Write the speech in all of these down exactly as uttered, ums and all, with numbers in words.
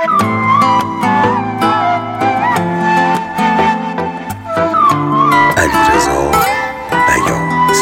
علیرضا بیات.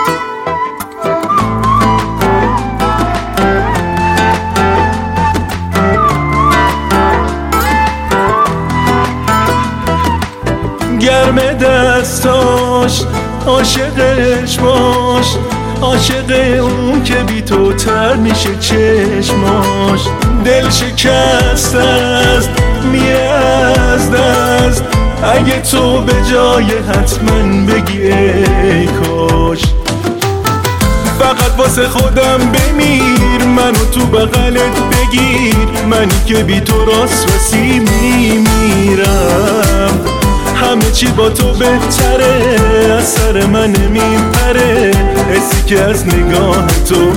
گرم دستاش عاشقش باش، عاشق اون که بی تو تر میشه چشماش. دل شکست است میه از دست، اگه تو به جای حتما بگی ای کاش. فقط واسه خودم بمیر، منو تو بغلت بگیر، منی که بی تو راست رسی میمیرم. همه چی با تو بهتره، از سر من نمیپره، حسی که از نگاه تو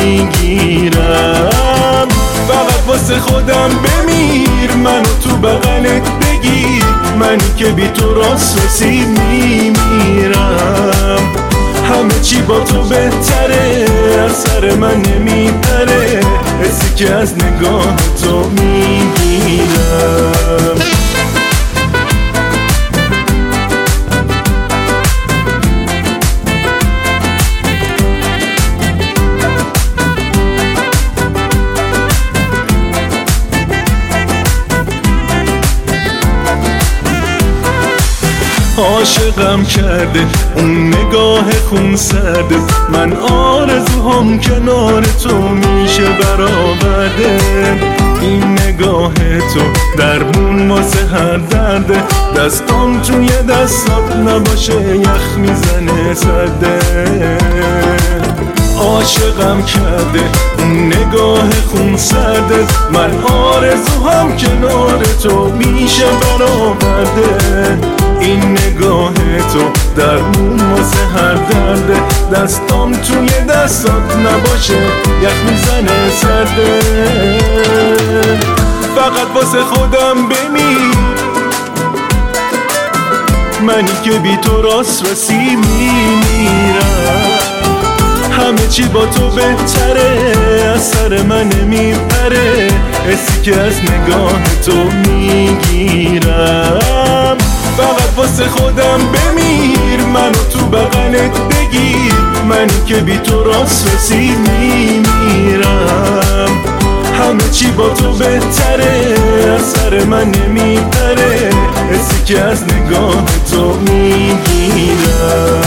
میگیرم. فقط واسه خودم بمیر، منو تو بغلت بگیر، منی که بی تو راست رسی میمیرم. همه چی با تو بهتره، از سر من نمیپره، حسی که از نگاه تو میگیرم. عاشقم کرده اون نگاه خون سرده، من آرزوهام کنار تو میشه برآورده. این نگاه تو درمون واسه هر درده، دستام توی دستات نباشه یخ میزنه سرده. عاشقم کرده اون نگاه خون سرده، من آرزوهام کنار تو میشه برآورده. این نگاه تو درمون واسه هر درده، دستام توی دستات نباشه یخ میزنه سرده. فقط واسه خودم بمیر، منی که بی تو راست رسی میمیرم. همه چی با تو بهتره، از سر من نمیپره، حسی که از نگاه تو میگیرم. فقط واسه خودم بمیر، منو تو بغلت بگیر، منی که بی تو راست رسی میمیرم. همه چی با تو بهتره، از سر من نمیپره، حسی که از نگاه تو میگیرم.